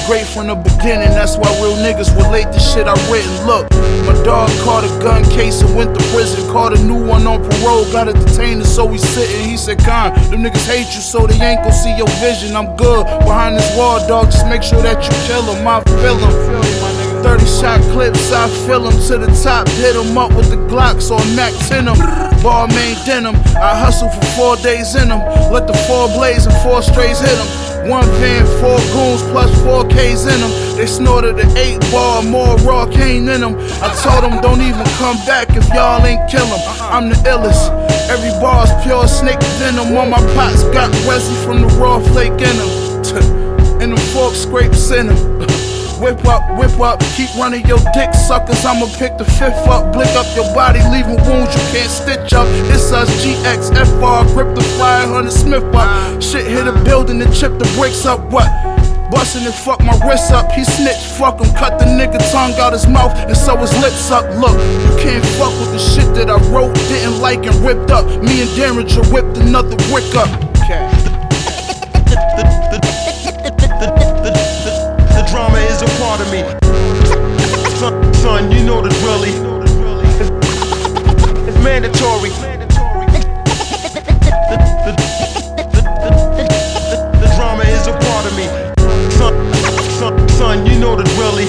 great from the beginning, that's why real niggas relate the shit I written. Look, my dog caught a gun case and went to prison. Caught a new one on parole, got it detained, so we sitting. He said, "Con, them niggas hate you, so they ain't gon' see your vision. I'm good behind this wall, dog, just make sure that you kill him. I feel him. 30 shot clips, I fill him to the top. Hit him up with the Glocks or Mac 10 him. Ball main denim, I hustle for 4 days in them. Let the 4 blaze and 4 strays hit them. 1 van, 4 goons plus 4 Ks in them. They snorted an 8 ball, more raw cane in them. I told them don't even come back if y'all ain't kill him. I'm the illest. Every bar's pure snake venom. On my pots got Wesley from the raw flake in them. And them fork scrapes in them. Whip up, keep running your dick suckers. I'ma pick the 5th up, blick up your body, leaving wounds you can't stitch up. It's us, GX, FR, grip the 500 Smith up. Shit hit a building and chip the bricks up. What? Bustin' and fuck my wrist up. He snitched, fuck him, cut the nigga tongue out his mouth and sew his lips up. Look, you can't fuck with the shit that I wrote, didn't like and ripped up. Me and Derringer whipped another brick up. Okay. The drama is a part of me. Son, you know the drilly. It's mandatory. The drama is a part of me. Son, you know the drilly.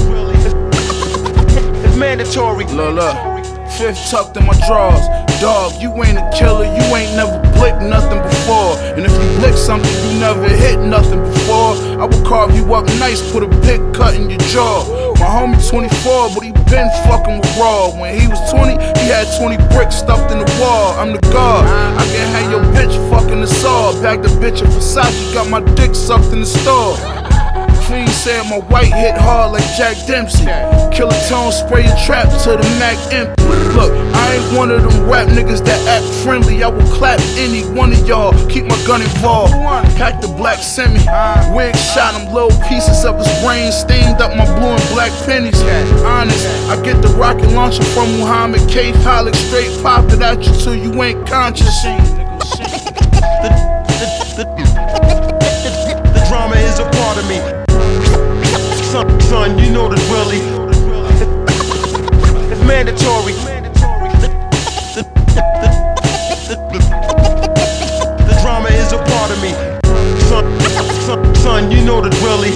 It's mandatory. Look, 5th tucked in my drawers. Dog, you ain't a killer, you ain't never blicked nothing before. And if you blick something, you never hit nothing before. I will carve you up nice, put a big cut in your jaw. My homie 24, but he been fucking with Raw. When he was 20, he had 20 bricks stuffed in the wall. I'm the guard, I can have your bitch fucking the saw. Bagged the bitch at Versace, got my dick sucked in the store. Fiend said my white hit hard like Jack Dempsey. Killer Tone spray your trap to the Mac empty. Look, I ain't one of them rap niggas that act friendly. I will clap any one of y'all, keep my gun involved. Pack the black semi, wig shot him, little pieces of his brain stained up my blue and black pennies. Honest, I get the rocket launcher from Muhammad K. Pilot, straight pop it at you till you ain't conscious. The drama is a part of me. Son, you know the drilly. It's mandatory. The drama is a part of me. Son, you know the drilly.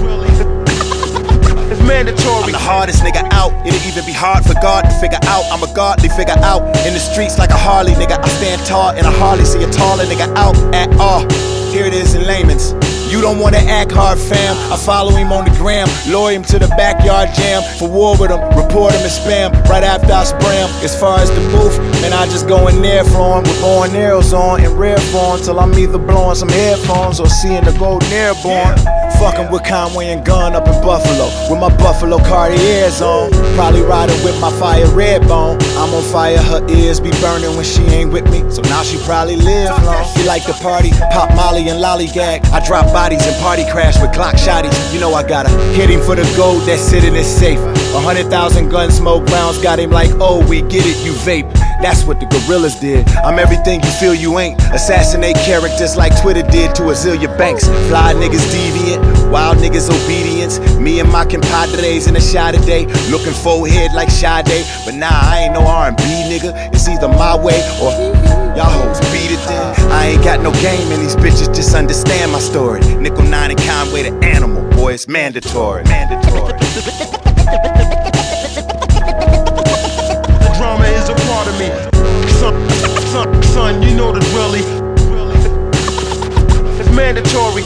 It's mandatory. I'm the hardest nigga out. It'll even be hard for God to figure out. I'm a godly figure out. In the streets like a Harley nigga. I stand tall in a Harley, see a taller nigga out at all. Here it is in layman's. You don't wanna act hard, fam. I follow him on the gram, lure him to the backyard jam. For war with him, report him and spam. Right after I spray him. As far as the booth, man, I just go in there for him with bow and arrows on in rare form till I'm either blowing some headphones or seeing the golden airborne. Fucking with Conway and Gun up in Buffalo with my Buffalo Cartiers on. Probably riding with my fire red bone. I'm on fire, her ears be burning when she ain't with me, so now she probably live long. She like to party, pop Molly and lollygag. I drop bodies and party crash with Glock shotties. You know I gotta hit him for the gold that's sitting in safe. 100,000 gun smoke rounds got him like, oh, we get it, you vape. That's what the gorillas did. I'm everything you feel you ain't. Assassinate characters like Twitter did to Azealia Banks. Fly niggas deviant, wild niggas obedience. Me and my compadres in a shot a day, looking forehead like Sade. But nah, I ain't no R&B nigga. It's either my way or y'all hoes beat it then. I ain't got no game in these bitches, just understand my story. Nickel 9 and Conway the animal, boy, it's mandatory. The drama is a part of me. Son, you know the drilly. It's mandatory.